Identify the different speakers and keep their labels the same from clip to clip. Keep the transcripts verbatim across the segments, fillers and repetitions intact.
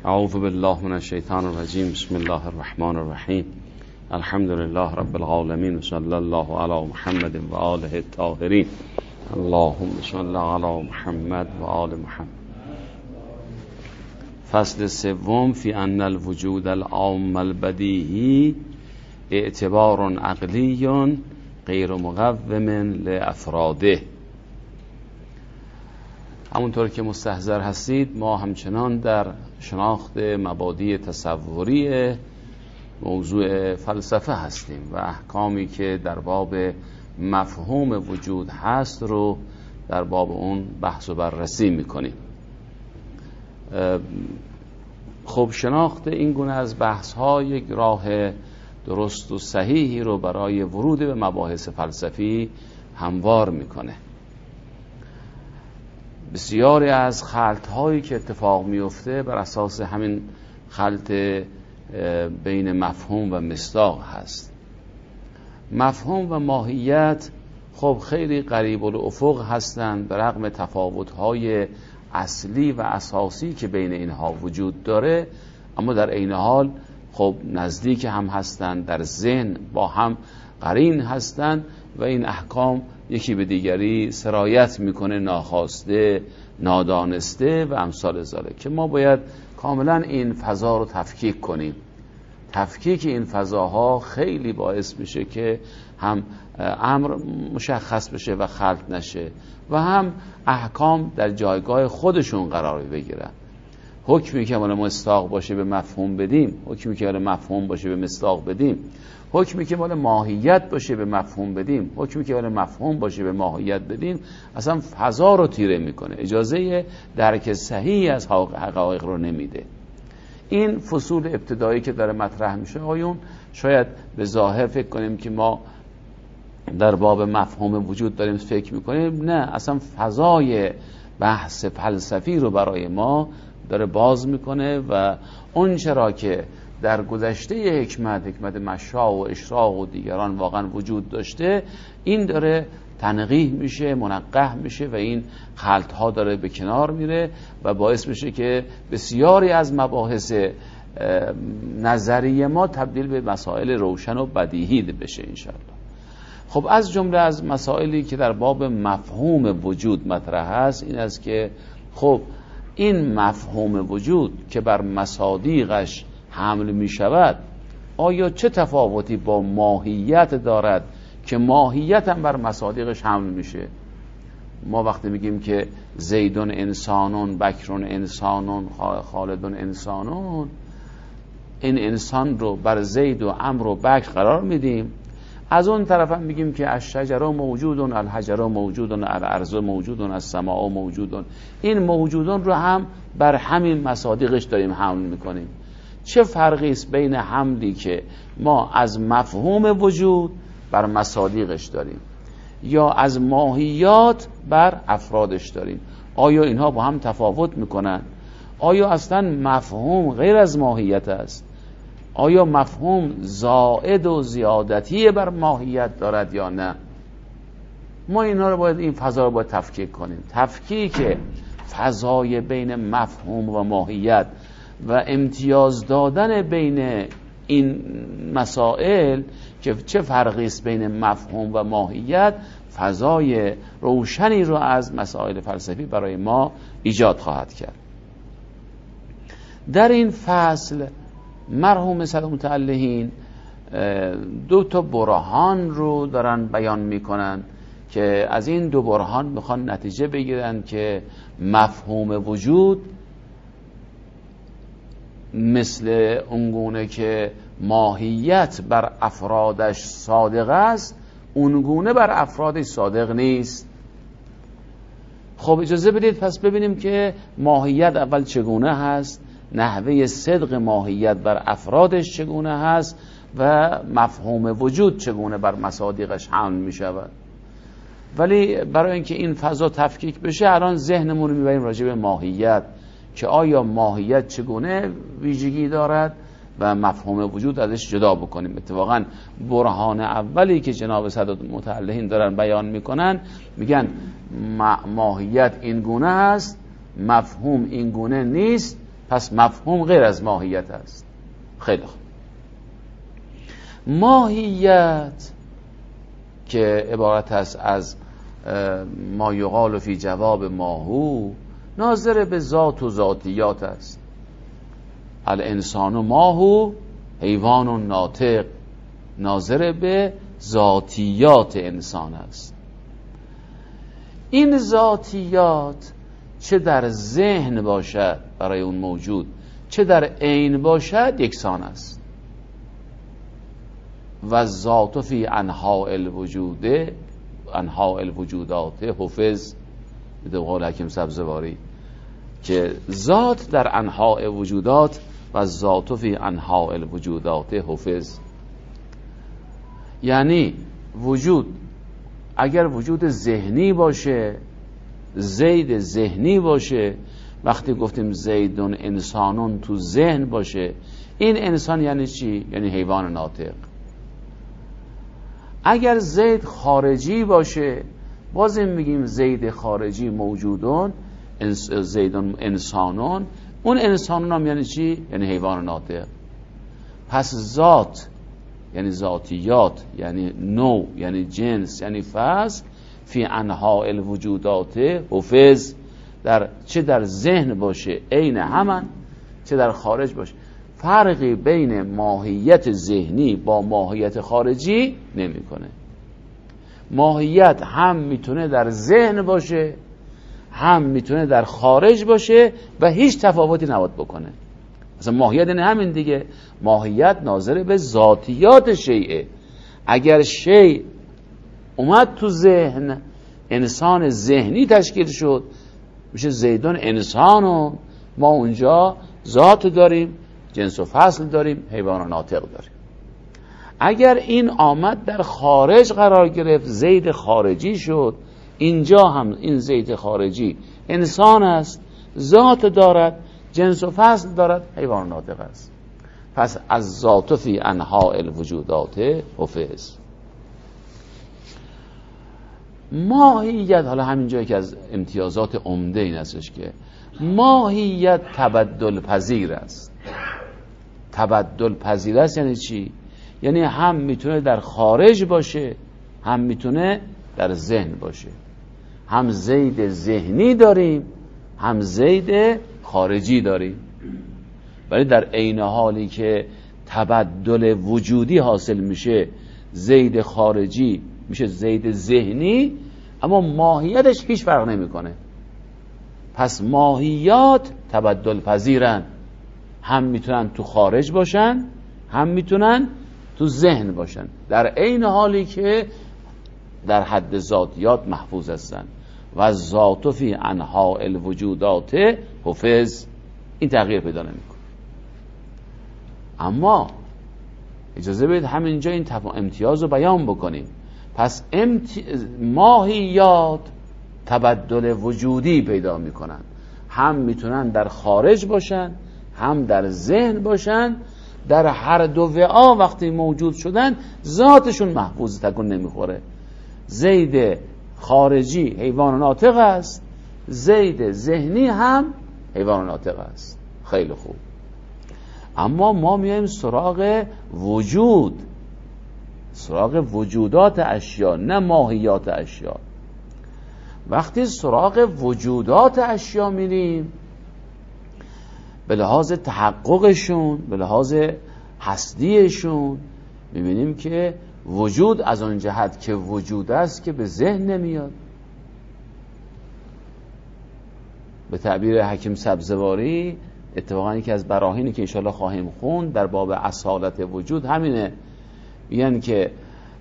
Speaker 1: اعوذ بالله من الشیطان الرجیم. بسم الله الرحمن الرحیم. الحمد لله رب العالمین و صلی الله علی محمد و آله الطاهرین. اللهم صل علی محمد و آل محمد. فصل سوم فی ان الوجود العام البدیهی اعتبار عقلی غیر مقوم لافراده. همونطور که مستحضر هستید ما همچنان در شناخت مبادی تصوری موضوع فلسفه هستیم و احکامی که در باب مفهوم وجود هست رو در باب اون بحث و بررسی میکنیم. خب شناخت این گونه از بحث ها یک راه درست و صحیحی رو برای ورود به مباحث فلسفی هموار میکنه. بسیاری از خلط هایی که اتفاق میفته بر اساس همین خلط بین مفهوم و مصداق هست. مفهوم و ماهیت خب خیلی قریب الافق هستند به رغم تفاوت های اصلی و اساسی که بین اینها وجود داره، اما در عین حال خب نزدیک هم هستند، در ذهن با هم قرین هستند و این احکام یکی به دیگری سرایت میکنه، ناخواسته، نادانسته و امثال ذالک، که ما باید کاملا این فضا رو تفکیک کنیم. تفکیک این فضاها خیلی باعث میشه که هم امر مشخص بشه و خلط نشه و هم احکام در جایگاه خودشون قرار بگیرن. حکمی که مال مصداق باشه به مفهوم بدیم، حکمی که مال مفهوم باشه به مصداق بدیم، حکمی که مال ماهیت باشه به مفهوم بدیم، حکمی که مال مفهوم باشه به ماهیت بدیم، اصلا فضا رو تیره میکنه، اجازه درک صحیحی از حقایق رو نمیده. این فصول ابتدایی که داره مطرح میشه آیون شاید به ظاهر فکر کنیم که ما در باب مفهوم وجود داریم فکر میکنیم، نه، اصلا فضای بحث فلسفی رو برای ما داره باز میکنه و اون چرا که در گذشته حکمت حکمت مشا و اشراق و دیگران واقعا وجود داشته، این داره تنقیح میشه، منقح میشه و این خلط ها داره به کنار میره و باعث میشه که بسیاری از مباحث نظری ما تبدیل به مسائل روشن و بدیهی بشه انشاءالله. خب از جمله از مسائلی که در باب مفهوم وجود مطرح هست این است که خب این مفهوم وجود که بر مصادیقش حمل می شود آیا چه تفاوتی با ماهیت دارد که ماهیت هم بر مصادیقش حمل میشه؟ ما وقتی میگیم که زیدون انسانون، بکرون انسانون، خالدون انسانون، این انسان رو بر زید و عمرو و بکر قرار میدیم. از اون طرف هم میگیم که الشجر موجودون، الحجر موجودون، الارض موجودون، السماء موجودون. این موجودون رو هم بر همین مصادیقش داریم حمل میکنیم. چه فرقی است بین حملی که ما از مفهوم وجود بر مصادیقش داریم یا از ماهیات بر افرادش داریم؟ آیا اینها با هم تفاوت میکنن؟ آیا اصلا مفهوم غیر از ماهیت است؟ آیا مفهوم زائد و زیادتی بر ماهیت دارد یا نه؟ ما اینها رو باید، این فضا رو باید تفکیک کنیم. تفکیک فضای بین مفهوم و ماهیت و امتیاز دادن بین این مسائل که چه فرقی است بین مفهوم و ماهیت، فضای روشنی رو از مسائل فلسفی برای ما ایجاد خواهد کرد. در این فصل مرحوم صدر متعلهین دو تا برهان رو دارن بیان میکنن که از این دو برهان میخوان نتیجه بگیرن که مفهوم وجود مثل اونگونه که ماهیت بر افرادش صادق است، اونگونه بر افرادش صادق نیست. خب اجازه بدید پس ببینیم که ماهیت اول چگونه هست، نحوه صدق ماهیت بر افرادش چگونه هست و مفهوم وجود چگونه بر مصادیقش حمل می شود. ولی برای اینکه این فضا تفکیک بشه الان ذهنمون رو میبریم راجع به ماهیت، که آیا ماهیت چگونه ویژگی دارد و مفهوم وجود ازش جدا بکنیم. اتفاقا برهان اولی که جناب صدر متعلهین دارن بیان میکنن، میگن ماهیت این گونه است، مفهوم این گونه نیست، پس مفهوم غیر از ماهیت است. خیلی خوب. ماهیت که عبارت است از ما یقال فی جواب ماهو، ناظر به ذات و ذاتیات است. الانسان ماهو حیوان ناطق، ناظر به ذاتیات انسان است. این ذاتیات چه در ذهن باشد برای اون موجود، چه در عین باشد، یکسان است. و ذات فی انحاء الوجود انحاء الوجودات حفظ، به قول حکیم سبزواری، که ذات در انحاء وجودات و ذات فی انحاء الوجودات حفظ. یعنی وجود اگر وجود ذهنی باشه، زید ذهنی باشه، وقتی گفتیم زیدون انسانون تو ذهن باشه، این انسان یعنی چی؟ یعنی حیوان ناطق. اگر زید خارجی باشه، بازم میگیم زید خارجی موجودون، زیدون انسانون، اون انسانون هم یعنی چی؟ یعنی حیوان ناطق. پس ذات یعنی ذاتیات، یعنی نوع، یعنی جنس، یعنی فصل، فی انحاء الوجودات حفظ، در چه در ذهن باشه عین همان، چه در خارج باشه. فرقی بین ماهیت ذهنی با ماهیت خارجی نمیکنه. ماهیت هم میتونه در ذهن باشه، هم میتونه در خارج باشه و هیچ تفاوتی نباید بکنه. مثلا ماهیت این همین دیگه، ماهیت ناظر به ذاتیات شیء. اگر شیء اومد تو ذهن، انسان ذهنی تشکیل شد، میشه زیدون انسانون، ما اونجا ذات داریم، جنس و فصل داریم، حیوان و ناطق داریم. اگر این آمد در خارج قرار گرفت، زید خارجی شد، اینجا هم این زید خارجی انسان است، ذات دارد، جنس و فصل دارد، حیوان ناطق است. پس از ذات فی انحاء الوجودات حفظ. ماهیت، حالا همین جایی که از امتیازات عمده این هستش که ماهیت تبدل پذیر است. تبدل پذیر است یعنی چی؟ یعنی هم میتونه در خارج باشه، هم میتونه در ذهن باشه. هم زید ذهنی داریم، هم زید خارجی داریم، ولی در عین حالی که تبدل وجودی حاصل میشه، زید خارجی میشه زید ذهنی، اما ماهیتش هیچ فرق نمیکنه. پس ماهیات تبدل پذیرن، هم میتونن تو خارج باشن، هم میتونن تو ذهن باشن، در عین حالی که در حد ذاتیات محفوظ هستن. و ذات فی انحاء الوجودات حفظ، این تغییر پیدا نمیکنه. اما اجازه بدید همینجا این امتیاز رو بیان بکنیم. پس امتی... ماهیات تبدل وجودی پیدا میکنن، هم میتونن در خارج باشن، هم در ذهن باشن. در هر دو وعا وقتی موجود شدن، ذاتشون محفوظ تکون نمیخوره. زید خارجی حیوان ناطق است، زید ذهنی هم حیوان ناطق است. خیلی خوب. اما ما میایم سراغ وجود، سراغ وجودات اشیا، نه ماهیات اشیا. وقتی سراغ وجودات اشیا میریم، به لحاظ تحققشون، به لحاظ هستیشون، میبینیم که وجود از آن جهت که وجود است که به ذهن نمیاد. به تعبیر حکیم سبزواری، اتفاقا یکی از براهینی که انشاءالله خواهیم خوند در باب اصالت وجود همینه، یعنی که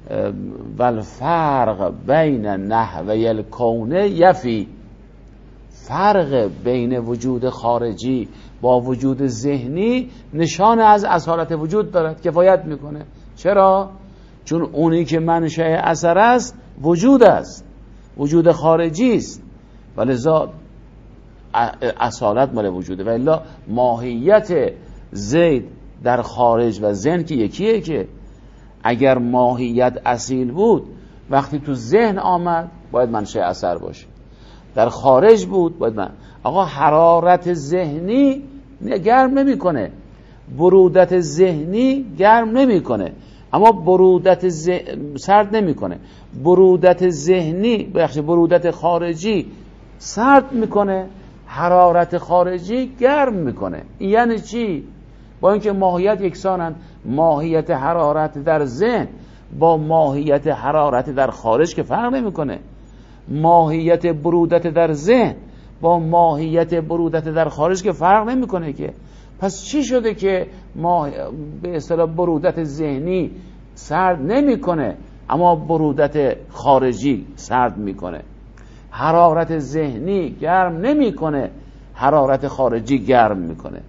Speaker 1: والفرق بین نحوی الکون یفی، فرق بین وجود خارجی با وجود ذهنی نشان از اصالت وجود دارد، کفایت میکنه. چرا؟ چون اونی که منشأ اثر است وجود است، وجود خارجی است، ولذا اصالت مال وجوده. و الا ماهیت زید در خارج و ذهن که یکیه، که اگر ماهیت اصیل بود وقتی تو ذهن آمد باید منشأ اثر باشه، در خارج بود باید من. آقا حرارت ذهنی گرم نمیکنه. برودت ذهنی گرم نمیکنه، اما برودت ذهن سرد نمیکنه. برودت ذهنی بخش برودت خارجی سرد میکنه، حرارت خارجی گرم میکنه. یعنی چی؟ با اینکه ماهیت یکسانن، ماهیت حرارت در ذهن با ماهیت حرارت در خارج که فرق نمیکنه. ماهیت برودت در ذهن با ماهیت برودت در خارج که فرق نمیکنه که. پس چی شده که ما به اصطلاح برودت ذهنی سرد نمیکنه اما برودت خارجی سرد میکنه؟ حرارت ذهنی گرم نمیکنه، حرارت خارجی گرم میکنه.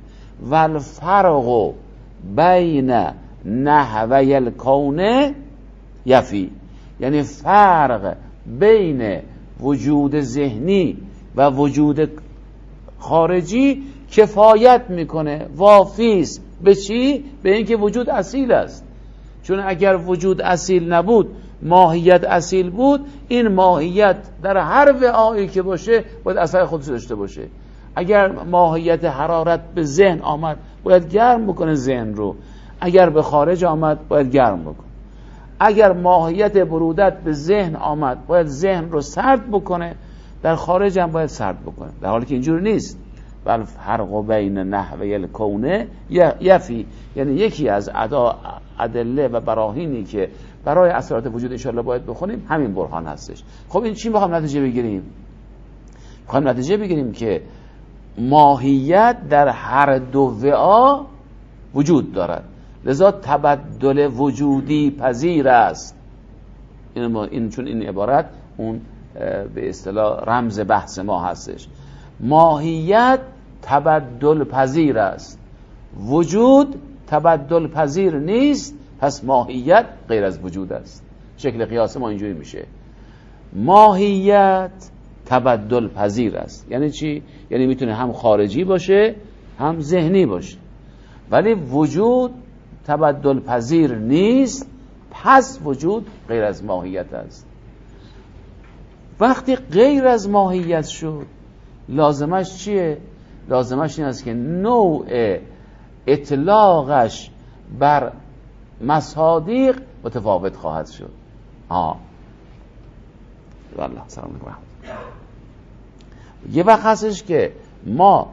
Speaker 1: والفرق بین نحوی الکون یفی، یعنی فرق بین وجود ذهنی و وجود خارجی کفایت میکنه، وافیست. به چی؟ به اینکه وجود اصیل است. چون اگر وجود اصیل نبود، ماهیت اصیل بود، این ماهیت در هر وعایی که باشه باید اثر خودش داشته باشه. اگر ماهیت حرارت به ذهن آمد باید گرم بکنه ذهن رو، اگر به خارج آمد باید گرم بکنه. اگر ماهیت برودت به ذهن آمد باید ذهن رو سرد بکنه، در خارج هم باید سرد بکنه، در حالی که اینجور نیست. بل فرق بین نحوی الکون یفی، یعنی یکی از ادا ادله و براهینی که برای اثرات وجود انشاءالله باید بخونیم همین برهان هستش. خب این چی میخوام نتیجه بگیریم؟ میخوام نتیجه بگیریم که ماهیت در هر دو وعا وجود دارد، لذا تبدل وجودی پذیر است. این, این چون این عبارت اون به اصطلاح رمز بحث ما هستش. ماهیت تبدل پذیر است، وجود تبدل پذیر نیست، پس ماهیت غیر از وجود است. شکل قیاس ما اینجوری میشه: ماهیت تبدل پذیر است. یعنی چی؟ یعنی میتونه هم خارجی باشه هم ذهنی باشه، ولی وجود تبدل پذیر نیست، پس وجود غیر از ماهیت است. وقتی غیر از ماهیت شد لازمش چیه؟ لازمش این است که نوع اطلاقش بر مصادیق متفاوت خواهد شد. آه والله سلام علیکم. یه وقت هستش که ما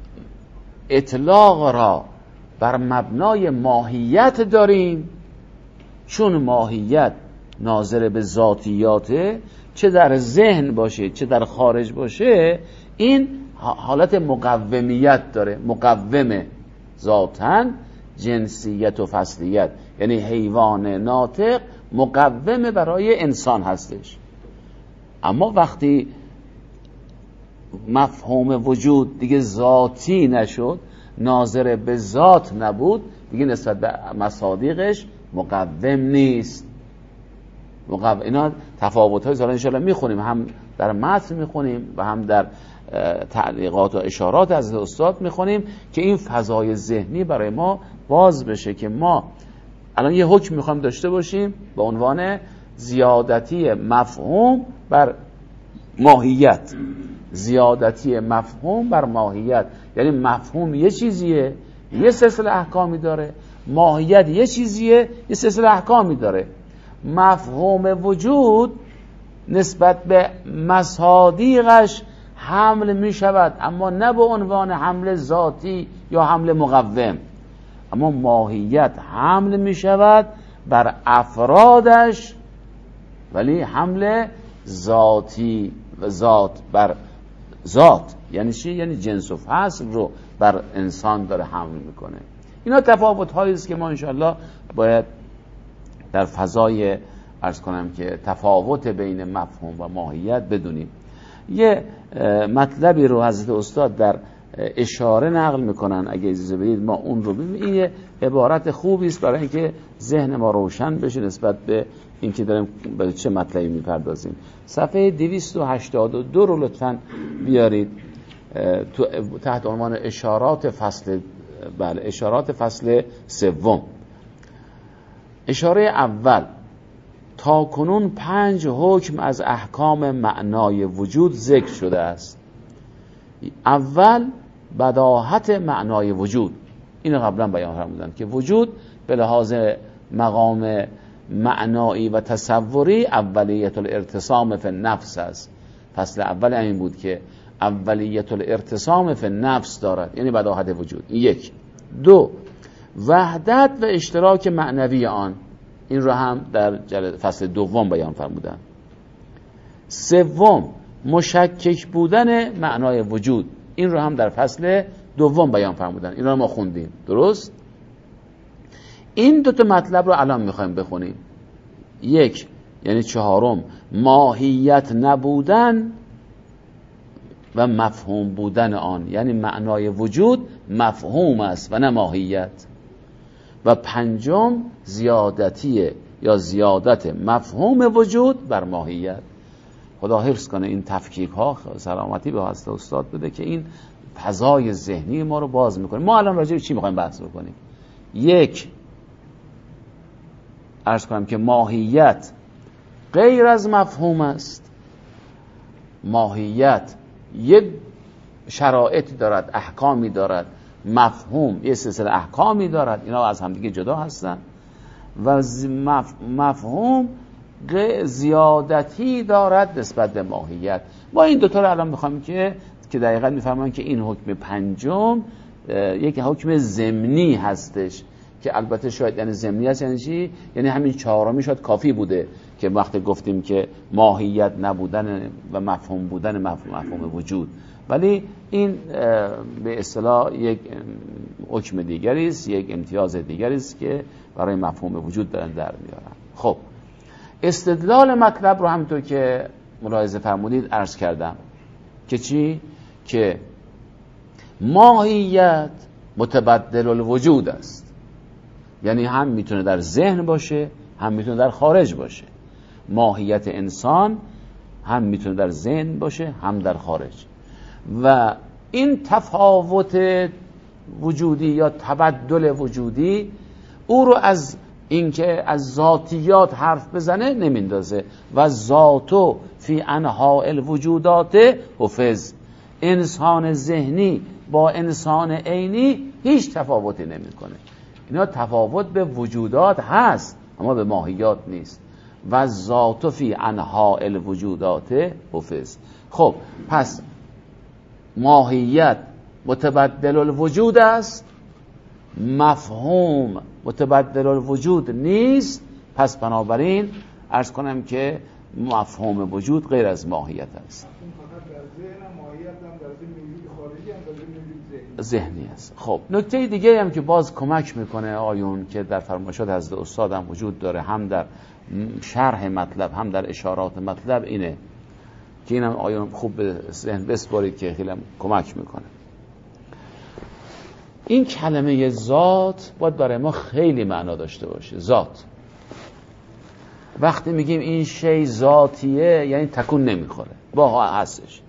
Speaker 1: اطلاق را بر مبنای ماهیت داریم، چون ماهیت ناظر به ذاتیاته، چه در ذهن باشه چه در خارج باشه، این حالت مقومیت داره. مقومه ذاتاً، جنسیت و فصلیت، یعنی حیوان ناطق مقومه برای انسان هستش. اما وقتی مفهوم وجود دیگه ذاتی نشد، ناظر به ذات نبود، دیگه نسبت به مصادیقش مقوم نیست. مقوم اینا تفاوت های زالا انشاءالله میخونیم، هم در متن میخونیم و هم در تعلیقات و اشارات از استاد میخونیم که این فضای ذهنی برای ما باز بشه که ما الان یه حکم میخوایم داشته باشیم به عنوان زیادتی مفهوم بر ماهیت. زیادتی مفهوم بر ماهیت یعنی مفهوم یه چیزیه، یه سلسله احکامی داره، ماهیت یه چیزیه، یه سلسله احکامی داره. مفهوم وجود نسبت به مصادیقش حمل می شود، اما نه به عنوان حمل ذاتی یا حمل مقوم. اما ماهیت حمل می شود بر افرادش، ولی حمل ذاتی و ذات بر ذات. یعنی چی؟ یعنی جنس و فصل رو بر انسان داره حمل میکنه. اینا تفاوت هایی است که ما انشاءالله باید در فضای عرض کنم که تفاوت بین مفهوم و ماهیت بدونیم. یه مطلبی رو حضرت استاد در اشاره نقل میکنن، اگه اجازه بدید ما اون رو ببینیم. این یه عبارت خوبی است برای اینکه ذهن ما روشن بشه نسبت به اینکه داریم به چه مطلبی میپردازیم. صفحه دویست و هشتاد و دو رو لطفاً بیارید تو تحت عنوان اشارات فصل بله اشارات فصل سوم. اشاره اول: تا کنون پنج حکم از احکام معنای وجود ذکر شده است. اول بداهت معنای وجود. اینو قبلا بیان فرمودن که وجود به لحاظ مقام معنایی و تصوری اولیت الارتسام فی النفس است. فصل اول این بود که اولیت الارتسام فی النفس دارد، یعنی بداهت وجود. یک. دو، وحدت و اشتراک معنوی آن، این رو هم در فصل دوم بیان فرمودن. سوم، مشکک بودن معنای وجود، این رو هم در فصل دوم بیان فرمودن. این رو ما خوندیم، درست؟ این دو تا مطلب رو الان میخوایم بخونیم. یک، یعنی چهارم، ماهیت نبودن و مفهوم بودن آن، یعنی معنای وجود مفهوم است و نه ماهیت. و پنجم، زیادتیه یا زیادت مفهوم وجود بر ماهیت. خدا حفظ کنه این تفکیک ها سلامتی به هست استاد بده که این فضای ذهنی ما رو باز میکنه. ما الان راجع به چی میخوایم بحث بکنیم؟ یک، عرض کنم که ماهیت غیر از مفهوم است. ماهیت یک شرایطی دارد، احکامی دارد. مفهوم یه سلسله احکامی دارد، اینا از همدیگه جدا هستن. و مفهوم زیادتی دارد نسبت به ماهیت. ما این دوتا رو الان میخوایم که که دقیقاً میفهمن که این حکم پنجم یک حکم ضمنی هستش که البته شاید یعنی ضمنی هست، یعنی چی؟ یعنی همین چهارمی شاید کافی بوده که وقتی گفتیم که ماهیت نبودن و مفهوم بودن مفهوم, مفهوم وجود، ولی این به اصطلاح یک حکم دیگری است، یک امتیاز دیگری است که برای مفهوم وجود دارن در میارن. خب استدلال مطلب رو همونطور که ملاحظه فرمودید عرض کردم که چی؟ که ماهیت متبدل الوجود است، یعنی هم میتونه در ذهن باشه هم میتونه در خارج باشه. ماهیت انسان هم میتونه در ذهن باشه هم در خارج. و این تفاوت وجودی یا تبدل وجودی او رو از اینکه از ذاتیات حرف بزنه نمیندازه. و ذاتو فی انحاء الوجودات حفظ. انسان ذهنی با انسان عینی هیچ تفاوتی نمیکنه. اینا تفاوت به وجودات هست اما به ماهیات نیست. و ذاتو فی انحاء الوجودات حفظ. خب پس ماهیت متبدل الوجود است، مفهوم متبدل الوجود نیست. پس بنابراین عرض کنم که مفهوم وجود غیر از ماهیت است. ذهنی است. خب نکته دیگه هم که باز کمک میکنه آیون که در فرمایشات حضرت استاد هم وجود داره، هم در شرح مطلب هم در اشارات مطلب، اینه که اینم آیون خوب به ذهن بسپارید که خیلی کمک میکنه. این کلمه ذات باید برای ما خیلی معنا داشته باشه. ذات وقتی میگیم این شی ذاتیه یعنی تکون نمیخوره، با هستش.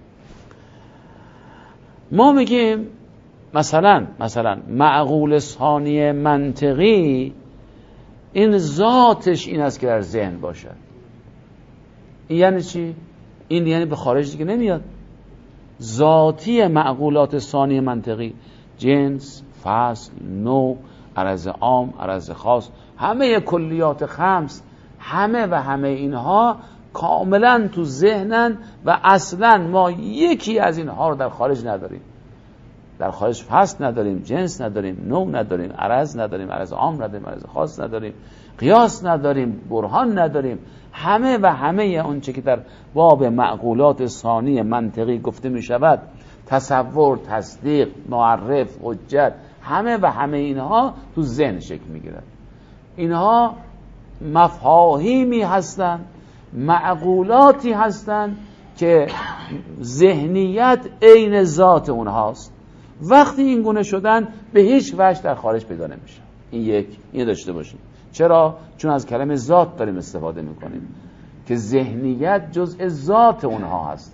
Speaker 1: ما میگیم مثلا مثلا معقول ثانی منطقی، این ذاتش این است که در ذهن باشد. این یعنی چی؟ این یعنی به خارج دیگه نمیاد. ذاتی معقولات ثانی منطقی، جنس، فصل، نوع، عرض عام، عرض خاص، همه کلیات خمس، همه و همه اینها کاملا تو ذهنن و اصلا ما یکی از اینها رو در خارج نداریم. در خارج فصل نداریم، جنس نداریم، نوع نداریم، عرض نداریم، عرض عام نداریم، عرض خاص نداریم، قیاس نداریم، برهان نداریم. همه و همه اون چه که در باب معقولات ثانی منطقی گفته می شود، تصور، تصدیق، معرف، حجت، همه و همه اینها تو ذهن شکل می گیرد. اینها مفاهیمی هستند، معقولاتی هستند که ذهنیت عین ذات اونهاست. وقتی این گونه شدن به هیچ وجه در خارج پیدا نمیشه. این یک، این داشته باشیم. چرا؟ چون از کلمه ذات داریم استفاده میکنیم که ذهنیت جزء ذات اونها هستش.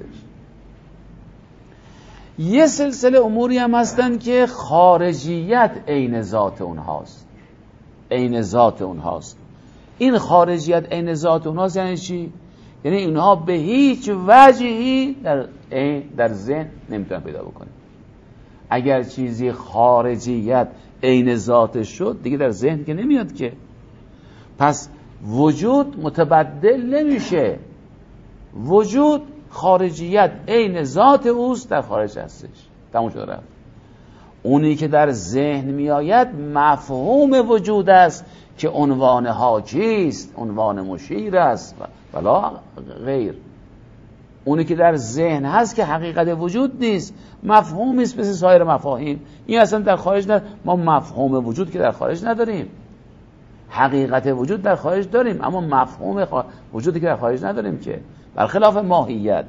Speaker 1: یه سلسله اموری هم هستن که خارجیت عین ذات اونهاست، عین ذات اونهاست. این خارجیت عین ذات اونهاست یعنی چی؟ یعنی اینها به هیچ وجهی در در ذهن نمیتونن پیدا بکنیم. اگر چیزی خارجیت عین ذاتش شد دیگه در ذهن که نمیاد که. پس وجود متبدل نمیشه، وجود خارجیت عین ذات اوست در خارج هستش، تموم شد رفت. اونی که در ذهن میآید مفهوم وجود است که عنوان حاجی است، عنوان مشیر است ولا غیر. اونی که در ذهن هست که حقیقت وجود نیست، مفهومی است مثل سایر مفاهیم. این اصلا در خارج نداریم. ما مفهوم وجود که در خارج نداریم، حقیقت وجود در خارج داریم، اما مفهوم خ... وجودی که در خارج نداریم که. برخلاف ماهیت،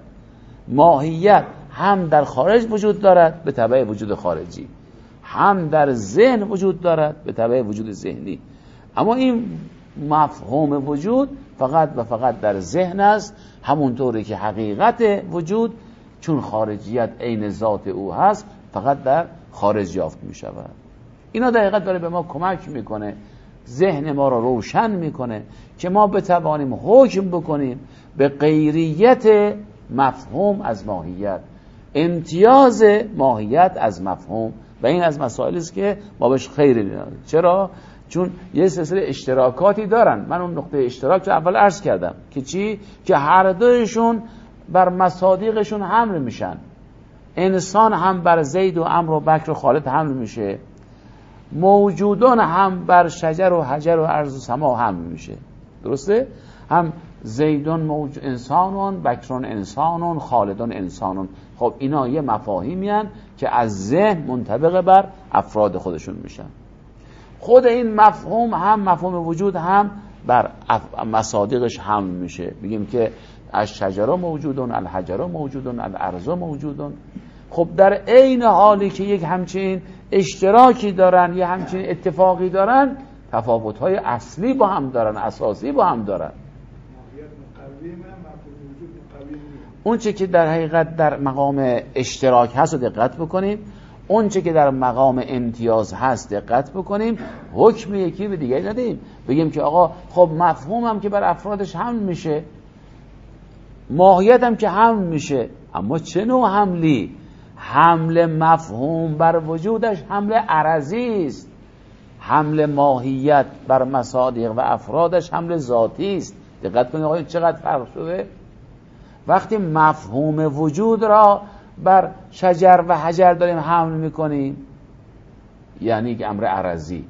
Speaker 1: ماهیت هم در خارج وجود دارد به تبع وجود خارجی، هم در ذهن وجود دارد به تبع وجود ذهنی. اما این مفهوم وجود فقط و فقط در ذهن است، همونطوری که حقیقت وجود چون خارجیت عین ذات او هست فقط در خارج یافت می شود. اینا در حقیقت داره به ما کمک میکنه، ذهن ما رو روشن میکنه که ما بتوانیم حکم بکنیم به غیریت مفهوم از ماهیت، امتیاز ماهیت از مفهوم. و این از مسائلی است که ما بهش خیلی نیازیم. چرا؟ چون یه سلسله اشتراکاتی دارن. من اون نقطه اشتراک رو اول عرض کردم که چی؟ که هر دویشون بر مصادیقشون حمل میشن. انسان هم بر زید و عمرو و بکر و خالد حمل میشه، موجودان هم بر شجر و حجر و ارض و سما حمل میشه. درسته؟ هم زیدون موج... انسانون، بکرون انسانون، خالدون انسانون. خب اینا یه مفاهیمی هن که از ذهن منطبق بر افراد خودشون میشن. خود این مفهوم هم مفهوم وجود هم بر اف... مصادیقش حمل میشه. بگیم که از شجره موجودون، الحجره موجودون، الارض موجودون. خب در عین حالی که یک همچین اشتراکی دارن، یه همچین اتفاقی دارن، تفاوت‌های اصلی با هم دارن، اساسی با هم دارن. اون چه که در حقیقت در مقام اشتراک هست رو دقت بکنیم، اون چه که در مقام امتیاز هست دقت بکنیم، حکم یکی به دیگری ندیم. بگیم که آقا خب مفهوم هم که بر افرادش حمل میشه، ماهیت هم که حمل میشه، اما چه نوع حملی؟ حمل مفهوم بر وجودش حمل عرضی است، حمل ماهیت بر مصادیق و افرادش حمل ذاتی است. دقت کنید آقا چقدر فرق شده. وقتی مفهوم وجود را بر شجر و حجر داریم حمل میکنیم یعنی یک امر عرضی،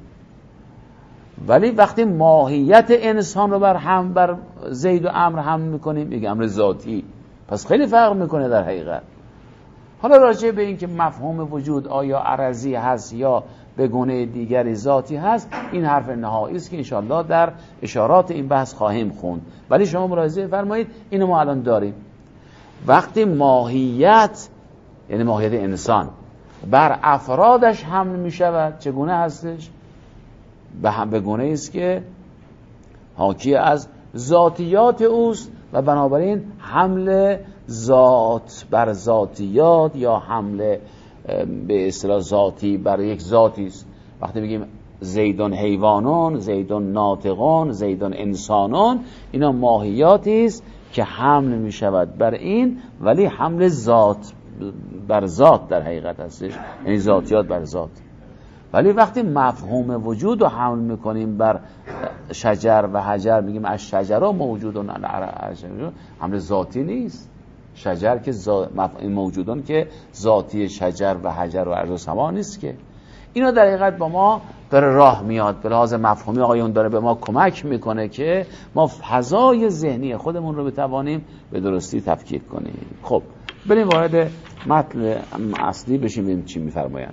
Speaker 1: ولی وقتی ماهیت انسان رو بر هم بر زید و عمرو حمل میکنیم یک امر ذاتی. پس خیلی فرق میکنه در حقیقت. حالا راجع به این که مفهوم وجود آیا عرضی هست یا به گونه دیگری ذاتی هست، این حرف نهایی است که انشاءالله در اشارات این بحث خواهیم خوند. ولی شما ملاحظه فرمایید اینو ما الان داریم. وقتی ماهیت یعنی ماهیت انسان بر افرادش حمل می شود، چگونه هستش؟ به هم به گونه است که حاکی از ذاتیات اوست و بنابراین حمل ذات بر ذاتیات یا حمل به اصطلاح ذاتی بر یک ذاتی است. وقتی بگیم زیدون حیوانون، زیدون ناطقون، زیدون انسانون، اینا ماهیاتی است که حمل می شود بر این، ولی حمل ذات بر ذات در حقیقت هستش، یعنی ذاتیات بر ذات. ولی وقتی مفهوم وجود رو حمل میکنیم بر شجر و حجر، میگیم از شجره موجودون، حمل ذاتی نیست. شجر که ذات موجودون که ذاتی شجر و حجر و ارض و سما نیست که. اینا در حقیقت با ما داره راه میاد، به لحاظ مفهومی آقایون داره به ما کمک میکنه که ما فضای ذهنی خودمون رو بتوانیم به درستی تفکیک کنیم. خب بریم وارد متن اصلی بشیم ببینیم چی میفرمایند.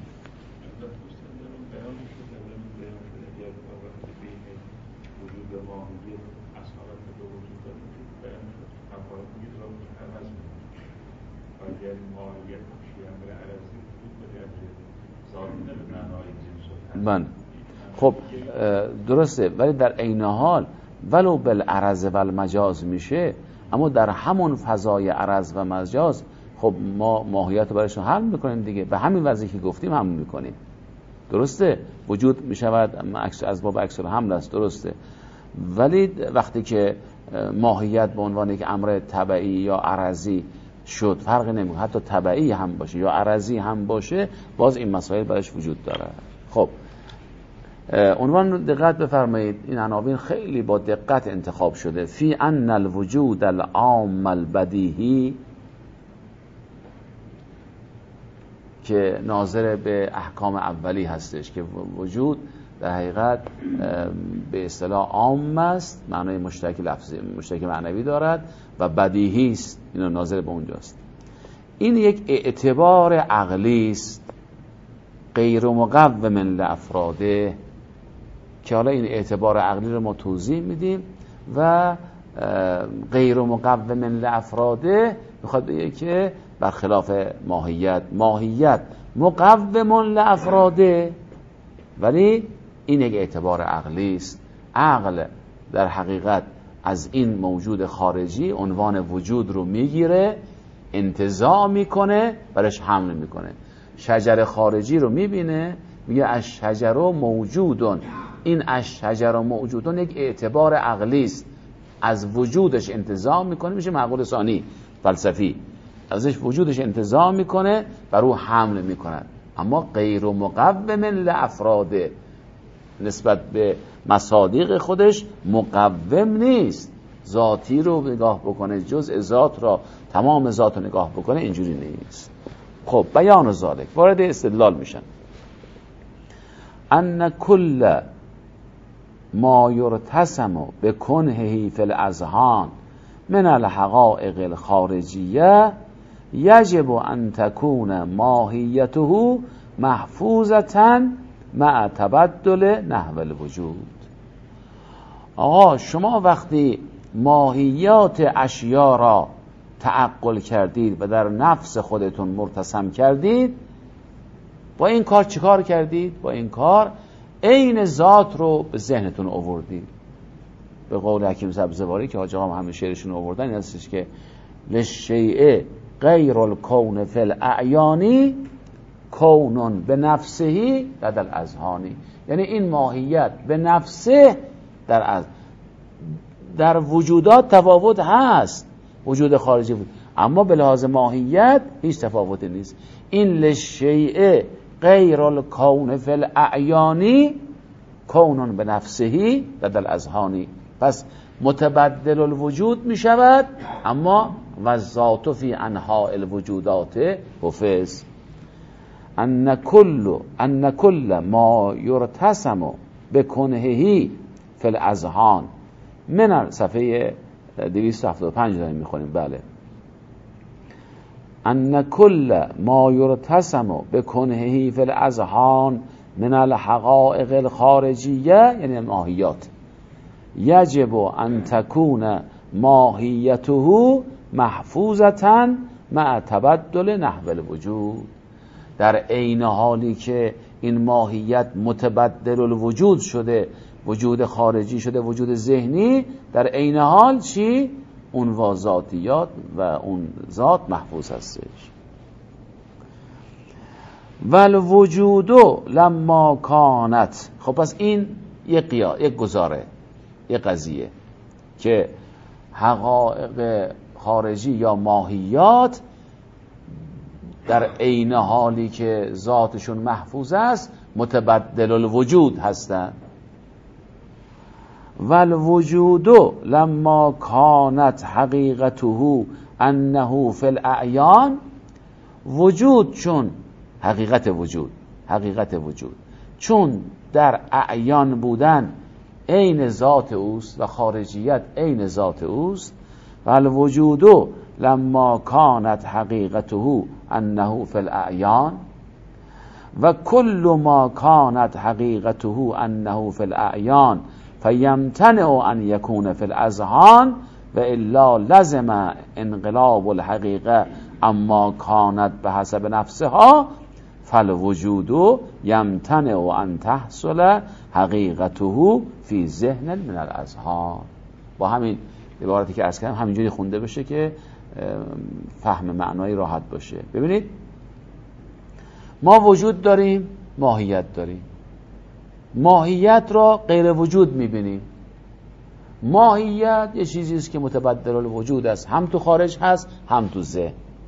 Speaker 1: من خب درسته، ولی در عین حال ولو بالعرض و المجاز میشه، اما در همون فضای عرض و مجاز خب ما ماهیت رو برایشون حمل میکنیم دیگه، به همین وضعی که گفتیم حمل میکنیم. درسته وجود میشود از باب عکس الحمل است، درسته، ولی وقتی که ماهیت به عنوان یک امر طبعی یا عرضی شد، فرقی نمیکنه، حتی تبعی هم باشه یا عرضی هم باشه، باز این مسائل برش وجود داره. خب عنوان دقت بفرمایید، این عناوین خیلی با دقت انتخاب شده. فی ان الوجود العام البدیهی، که ناظر به احکام اولی هستش که وجود در حقیقت به اصطلاح عام است، معنای مشترک لفظی مشترک معنوی دارد و بدیهی است، اینو ناظر به اونجاست. این یک اعتبار عقلی است غیر مقوم لافراده، که حالا این اعتبار عقلی رو ما توضیح میدیم. و غیر مقوم لافراده میخواد بگه که برخلاف ماهیت، ماهیت مقوم لافراده، ولی این یک اعتبار عقلی است. عقل در حقیقت از این موجود خارجی عنوان وجود رو میگیره، انتزاع میکنه، برش حمل میکنه. شجر خارجی رو میبینه، میگه الشجر موجودون، این الشجر موجودون یک اعتبار عقلی است، از وجودش انتزاع میکنه، میشه معقول ثانی فلسفی، ازش وجودش انتزاع میکنه و رو حمل میکنه. اما غیر مقوم لافراده، نسبت به مصادیق خودش مقوم نیست. ذاتی رو نگاه بکنه، جزء ذات را، تمام ذات رو نگاه بکنه، اینجوری نیست. خب بیان ذالک، وارد استدلال میشن. ان کل ما یرتسم بکنهی فی الاذهان من الحقائق الخارجیه یجب ان تکون ماهیته محفوظة مع تبدل نحو الوجود. آقا شما وقتی ماهیات اشیا را تعقل کردید و در نفس خودتون مرتسم کردید، با این کار چیکار کردید؟ با این کار عین ذات رو به ذهنتون آوردید. به قول حکیم سبزواری که حاج آقا همه شعرشون آوردن این هستش که للشیء غیر الکون فی الاعیانی کونون به نفسهی لدى الاذهانی، یعنی این ماهیت به نفسه در از در وجودات تفاوت هست، وجود خارجی بود، اما به لحاظ ماهیت هیچ تفاوتی نیست. این للشیء غیر الکون فی الاعیانی کونون به نفسهی لدى الاذهانی، پس متبدل الوجود می شود، اما و ذات فی انحاء الوجودات حفظ. ان کل ان کل ما یرتسم بکنهی فی الاذهان من، صفحه دویست و هفتاد و پنج داریم میخونیم. بله. ان کل ما یرتسم بکنهی فی الاذهان من الحقائق الخارجیه، یعنی ماهیات، یجب ان تکون ماهیته محفوظة مع تبدل نحو الوجود، در عین حالی که این ماهیت متبدل الوجود شده، وجود خارجی شده، وجود ذهنی، در عین حال چی؟ اون و ذاتیات و اون ذات محفوظ هستش. والوجود لما کانت، خب پس این یک قیاس، یک گزاره، یک قضیه که حقایق خارجی یا ماهیات در عین حالی که ذاتشون محفوظ است متبدل الوجود هستند. والوجود لما کانت حقیقته انه فی الاعیان، وجود چون حقیقت وجود، حقیقت وجود چون در اعیان بودن عین ذات اوست و خارجیت عین ذات اوست. والوجود لما کانت حقیقته انه فی الاعیان و کل ما کانت حقیقته انه فی الاعیان فیمتنع ان یکون فی الاذهان و الا لزم انقلاب الحقیقه اما کانت به حسب نفسها فالوجود یمتنع ان تحصل حقیقته فی ذهن من الاذهان. با همین عبارتی که عرض کردم همینجوری خونده بشه که فهم معنایی راحت باشه. ببینید ما وجود داریم، ماهیت داریم. ماهیت را غیر وجود میبینیم. ماهیت یه چیزی است که متبدل الوجود است، هم تو خارج هست هم تو ذهن.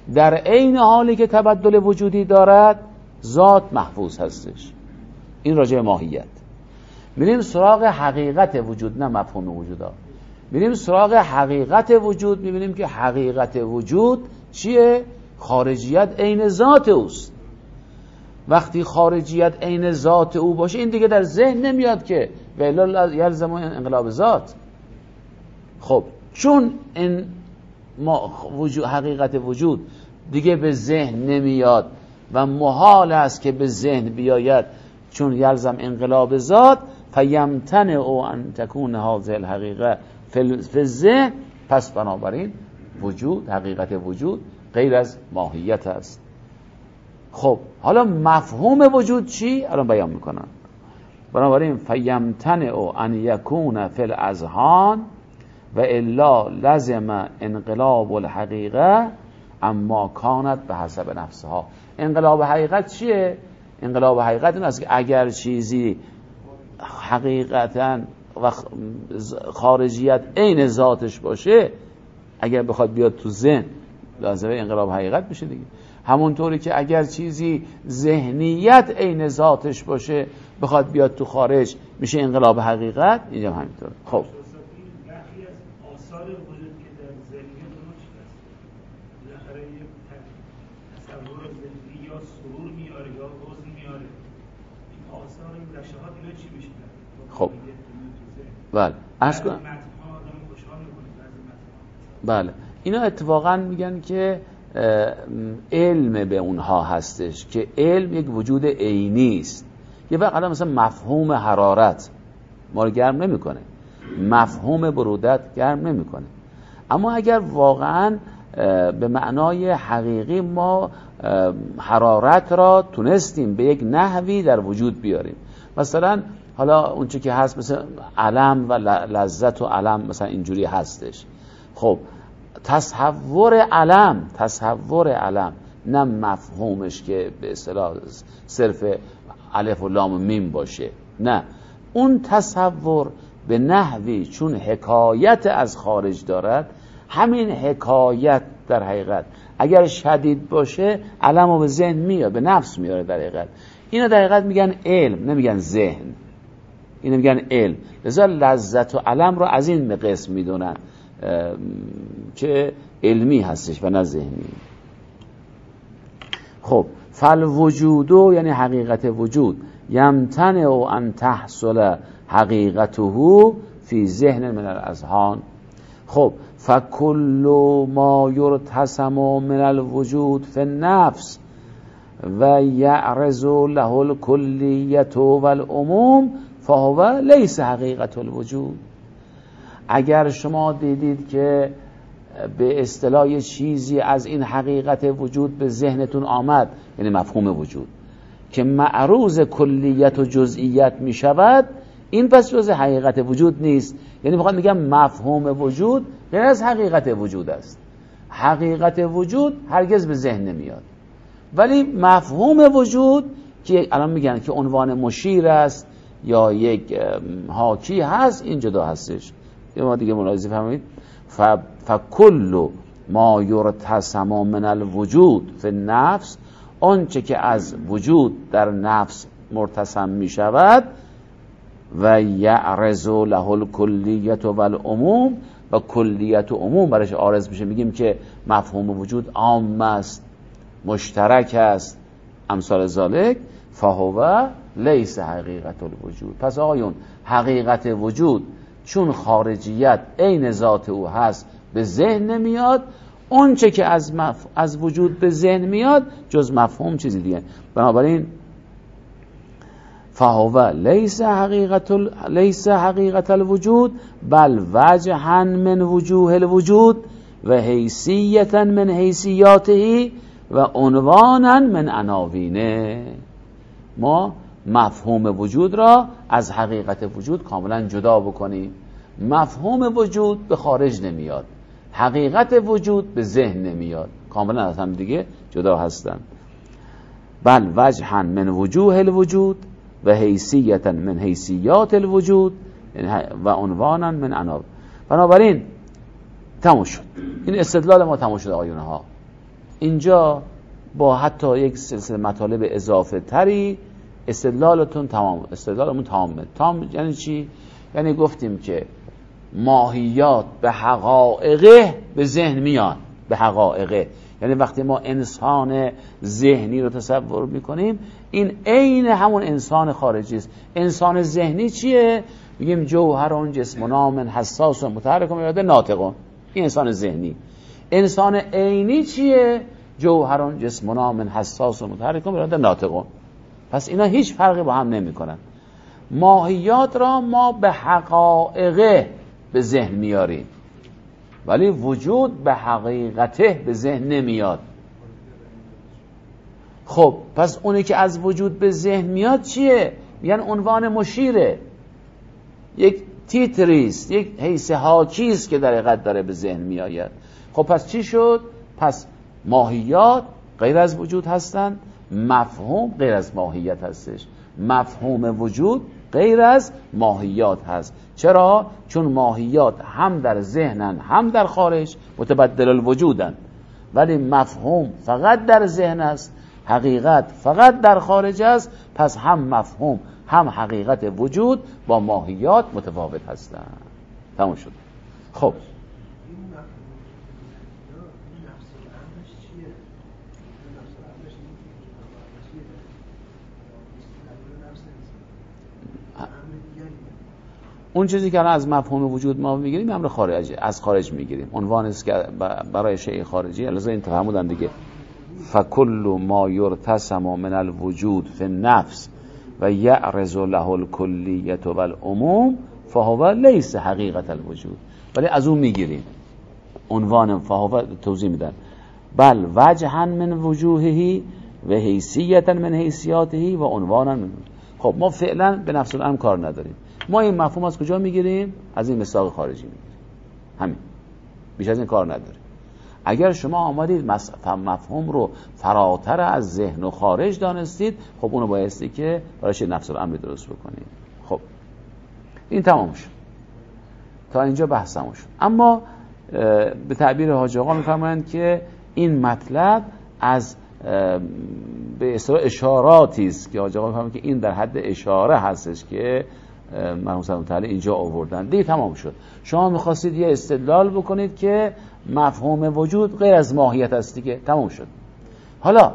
Speaker 1: در عین حالی که تبدل وجودی دارد ذات محفوظ هستش. این راجع ماهیت. میریم سراغ حقیقت وجود، نه مفهوم وجود ها. میریم سراغ حقیقت وجود، میبینیم که حقیقت وجود چیه؟ خارجیت عین ذات اوست. وقتی خارجیت عین ذات او باشه این دیگه در ذهن نمیاد که ولا یلزم انقلاب ذات. خب چون این ما وجود حقیقت وجود دیگه به ذهن نمیاد و محال است که به ذهن بیاید چون یلزم انقلاب ذات، فیمتنع او ان تکون هذه الحقیقه فی الذهن، پس بنابراین وجود، حقیقت وجود غیر از ماهیت است. خب حالا مفهوم وجود چی؟ الان بیان میکنم. بنابراین فیمتنع ان یکون فی الاذهان و الا لزم انقلاب الحقیقه اما کانت به حسب نفسها. انقلاب حقیقت چیه؟ انقلاب حقیقت این است که اگر چیزی حقیقتا و خارجیت عین ذاتش باشه، اگر بخواد بیاد تو ذهن لازمه انقلاب حقیقت بشه دیگه. همونطوری که اگر چیزی ذهنیت عین ذاتش باشه بخواد بیاد تو خارج میشه انقلاب حقیقت. اینجا همینطوره. خب خب بله عرض کنم. بله اینا اتفاقا میگن که علم به اونها هستش که علم یک وجود عینی است. یه وقت الان مثلا مفهوم حرارت ما رو گرم نمیکنه، مفهوم برودت گرم نمیکنه، اما اگر واقعا به معنای حقیقی ما حرارت را تونستیم به یک نحوی در وجود بیاریم، مثلا حالا اونچه که هست مثلا علم و لذت و علم مثلا اینجوری هستش. خب تصور علم، تصور علم نه مفهومش که به اصطلاح صرف الف و لام و میم باشه، نه، اون تصور به نحوی چون حکایت از خارج دارد، همین حکایت در حقیقت اگر شدید باشه علم رو به ذهن میاد، به نفس میاره در حقیقت. اینا در حقیقت میگن علم، نمیگن ذهن، اینا میگن علم. لذا لذت و علم رو از این قسم میدونن که علمی هستش و نه ذهنی. خب فالوجود یعنی حقیقت وجود، یمتنع ان تحصل حقیقته فی ذهن من الاذهان. خب فکل ما یرتسم من الوجود فی النفس و یعرض له الکلیت والعموم فهو لیس حقیقت الوجود. اگر شما دیدید که به اصطلاح چیزی از این حقیقت وجود به ذهنتون آمد، یعنی مفهوم وجود که معروض کلیت و جزئیت می شود، این پس جز حقیقت وجود نیست. یعنی میخوام میگم مفهوم وجود غیر از حقیقت وجود است. حقیقت وجود هرگز به ذهن نمیاد، ولی مفهوم وجود که الان میگن که عنوان مشیر است یا یک حاکی هست، این جدا هستش. یه ما دیگه ملاحظه فهمید. فکل ما یرتسم من الوجود فی النفس، آنچه که از وجود در نفس مرتسم می شود، و یعرض له الکلیت والعموم، و کلیت و عموم برش عارض میشه. میگیم که مفهوم وجود عام است، مشترک است، امثال ذالک، فهو لیس حقیقت الوجود. پس آقایون حقیقت وجود چون خارجیت عین ذات او هست به ذهن نمیاد، اون چه که از مف... از وجود به ذهن میاد جز مفهوم چیزی دیگه. بنابراین فهو لیس حقیقت ال... لیس حقیقت الوجود بل وجها من وجوه الوجود و حیثیتا من حیثیاته و عنوانا من عناوینه. ما مفهوم وجود را از حقیقت وجود کاملا جدا بکنیم. مفهوم وجود به خارج نمیاد، حقیقت وجود به ذهن نمیاد، کاملا از هم دیگه جدا هستن. بل وجها من وجوه الوجود و حیثیتا من حیثیات الوجود و عنوانا من عناوین. بنابراین تموم شد. این استدلال ما تموم شد آقایون ها. اینجا با حتی یک سلسله مطالب اضافه تری استدلالتون تمام، استدلالمون تمامه. تمام یعنی چی؟ یعنی گفتیم که ماهیات به حقایقه به ذهن میان، به حقایقه، یعنی وقتی ما انسان ذهنی رو تصور میکنیم این عین همون انسان خارجی است. انسان ذهنی چیه؟ میگیم جوهرون جسمون من حساس و متحرک و اراده ناطقون، این انسان ذهنی. انسان عینی چیه؟ جوهرون جسمون من حساس و متحرک و اراده ناطقون. پس اینا هیچ فرقی با هم نمیکنن. ماهیات را ما به حقایقه به ذهن میاریم، ولی وجود به حقیقته به ذهن نمیاد. خب پس اونی که از وجود به ذهن میاد چیه؟ میگن عنوان مشیره، یک تیتریست، یک حیث حاکیست که در حقیقت داره به ذهن میآید. خب پس چی شد؟ پس ماهیات غیر از وجود هستند، مفهوم غیر از ماهیت هستش. مفهوم وجود غیر از ماهیات هست. چرا؟ چون ماهیات هم در ذهنن هم در خارج، متبدل الوجودن، ولی مفهوم فقط در ذهن است، حقیقت فقط در خارج است. پس هم مفهوم هم حقیقت وجود با ماهیات متفاوت هستند. تموم شد. خب اون چیزی که از مفهوم وجود ما میگیریم امر خارجی، از خارج میگیریم، عنوان است که برای شیء خارجی. البته این تفهمودن دیگه. فکل ما یرتسم من الوجود فی النفس و یعرض له الکلیه والعموم فهو لیس حقیقت الوجود. ولی از اون میگیریم عنوان، فهو توضیح میدن بل وجها من وجوهه و حیثیتا من حیثیاته و عنوانا من. خب ما فعلا به نفس الامر کار نداریم. ما این مفهوم از کجا میگیریم؟ از این مصداق خارجی میگیریم. همین، بیش از این کار نداریم. اگر شما آمدید مفهوم رو فراتر از ذهن و خارج دانستید، خب اونو بایستی که برایش نفس الامر درست بکنید. خب این تمام شد، تا اینجا بحثمون شد. اما به تعبیر حاج آقا میفرمایند که این مطلب از به اصطلاح اشاراتی است که حاج آقا میفرمایند که این در حد اشاره هستش که مرحوم سلام تعالی اینجا آوردن. دیگه تمام شد. شما میخواستید یه استدلال بکنید که مفهوم وجود غیر از ماهیت است دیگه. تمام شد. حالا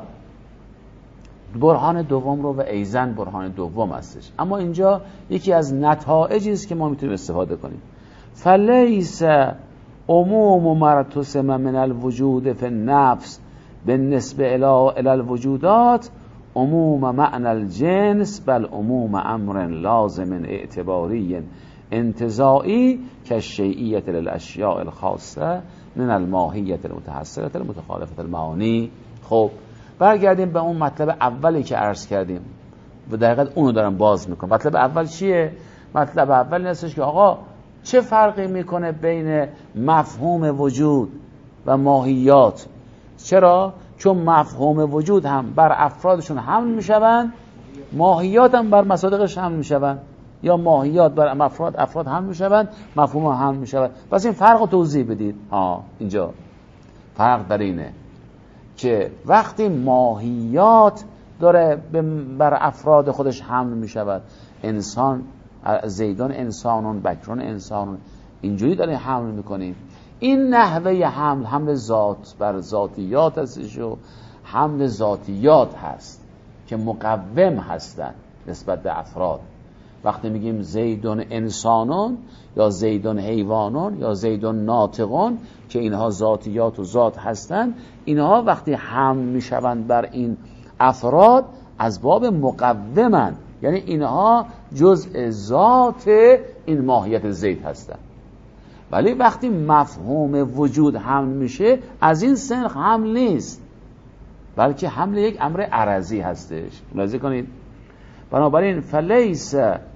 Speaker 1: برهان دوم رو و ایزن برهان دوم هستش، اما اینجا یکی از نتایجی است که ما میتونیم استفاده کنیم. فلیس عموم مرتسم من الوجود فی النفس بالنسبه الی الوجودات عموم معنی الجنس بل عموم امر لازم اعتباری انتزاعی كالشیئیت للاشیاء الخاصه من الماهیت المتحصره المتخالفه المعانی. خب برگردیم به اون مطلب اولی که عرض کردیم و در حقیقت اونو دارم باز میکنم. مطلب اول چیه؟ مطلب اول این هستش که آقا چه فرقی میکنه بین مفهوم وجود و ماهیات؟ چرا؟ چون مفهوم وجود هم بر افرادشون حمل میشوند، ماهیات هم بر مصادیقش حمل میشوند، یا ماهیات بر افراد افراد حمل میشوند، مفهوم هم حمل میشوند. پس این فرق رو توضیح بدید. ها اینجا فرق در اینه که وقتی ماهیات داره بر افراد خودش حمل میشود، انسان، زیدان انسانون، بکرون انسانون، اینجوری داره حمل میکنیم. این نحوه حمل حمل ذات بر ذاتیات هستش و حمل ذاتیات هست که مقوم هستند نسبت به افراد. وقتی میگیم زیدون انسانون یا زیدون حیوانون یا زیدون ناطقون که اینها ذاتیات و ذات هستند، اینها وقتی حمل میشوند بر این افراد از باب مقومن، یعنی اینها جزء ذات این ماهیت زید هستند. ولی وقتی مفهوم وجود حمل میشه از این سنخ حمل نیست، بلکه حمل یک امر عرضی هستش. ملاحظه کنید. بنابراین فلیس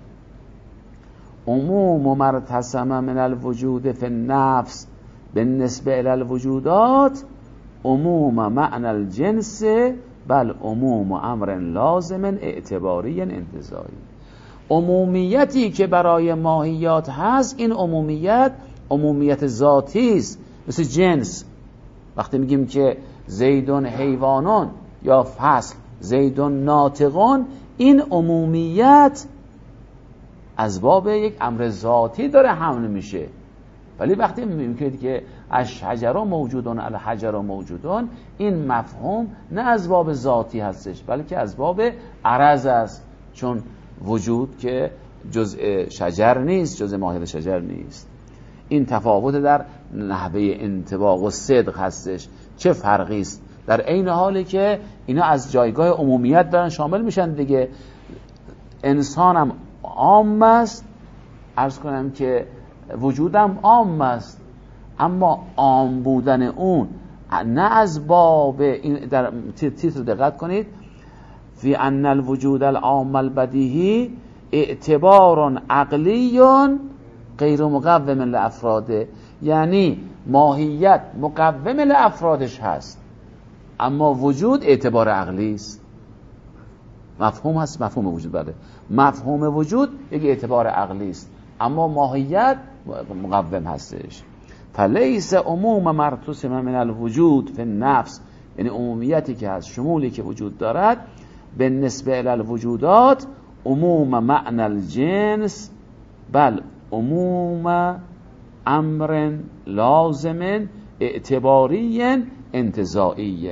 Speaker 1: عموم مرتسم من الوجود فی النفس بالنسبه الی الوجودات عموم معنی الجنس بل عموم امر لازم اعتباری انتزاعی. عمومیتی که برای ماهیات هست، این عمومیت عمومیت ذاتی است، مثل جنس. وقتی میگیم که زیدون حیوانون یا فصل زیدون ناطقون، این عمومیت از باب یک امر ذاتی داره حمل میشه. ولی وقتی میگید که الشجر موجودون الحجر موجودون، این مفهوم نه از باب ذاتی هستش بلکه از باب عرض است، چون وجود که جزء شجر نیست، جزء ماهیت شجر نیست. این تفاوت در نحوه انطباق و صدق هستش. چه فرقی است؟ در عین حالی که اینا از جایگاه عمومیت دارن شامل میشن دیگه. انسانم عام است، عرض کنم که وجودم عام است، اما عام بودن اون نه از باب این، در تیتر دقت کنید، فی ان الوجود العام البدیهی اعتبار عقلی غیر مقوم لافراده، یعنی ماهیت مقوم لافرادش هست اما وجود اعتبار عقلی است. مفهوم هست، مفهوم وجود، بله مفهوم وجود یک اعتبار عقلی است اما ماهیت مقوم هستش. فلیس عموم مرتسم من الوجود فی النفس، یعنی عمومیتی که هست، شمولی که وجود دارد، به نسبه الی الوجودات عموم معنی الجنس، بل عموم امر لازم اعتباری انتزاعی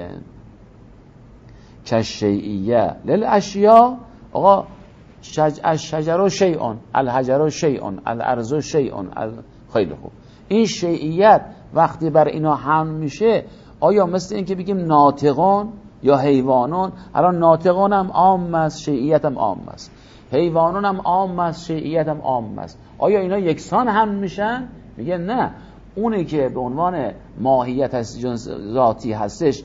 Speaker 1: کالشیئیه للاشیاء. آقا شج... الشجر شیء، الحجر شیء، الارض شیء. خیلی خوب، این شیئیت وقتی بر اینا حمل میشه، آیا مثل این که بگیم ناطقان یا حیوانان؟ الان ناطقان هم عام است، شیئیت هم عام است، حیوانان هم عام است، شیئیت هم عام است. آیا اینا یکسان حمل میشن؟ میگه نه، اونی که به عنوان ماهیت هست، جنس ذاتی هستش،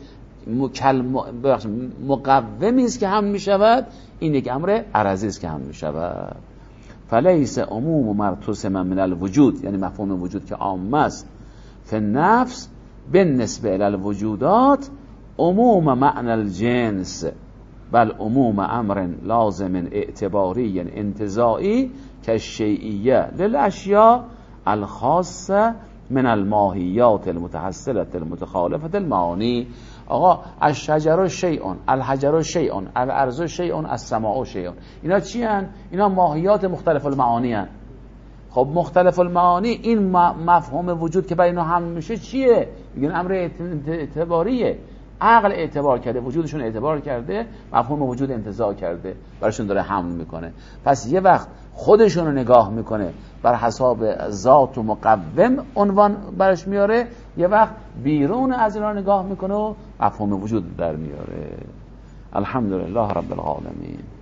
Speaker 1: مقومی است که حمل میشود، این یک امر عرضی است که حمل میشود. فلیس عموم مرتسم من الوجود، یعنی مفهوم وجود که عام است، فی النفس بالنسبه الی الوجودات عموم معنی الجنس، بل عموم امر لازم اعتباری انتزاعی کالشیئیه للاشیاء الخاصه من الماهیات المتحصله المتخالفه المعانی. آقا الشجر شیء، الحجر شیء، الارض شیء، السماء شیء. اینا چی هن؟ اینا ماهیات مختلف المعانی هن. خب مختلف المعانی، این مفهوم وجود که برای اینا حمل میشه چیه؟ میگن امر اعتباریه. عقل اعتبار کرده، وجودشون اعتبار کرده، مفهوم وجود انتزاع کرده، براشون داره حمل میکنه. پس یه وقت خودشون رو نگاه میکنه، بر حساب ذات و مقوم عنوان برش میاره، یه وقت بیرون از اینا نگاه میکنه و مفهوم وجود در میاره. الحمدلله رب العالمین.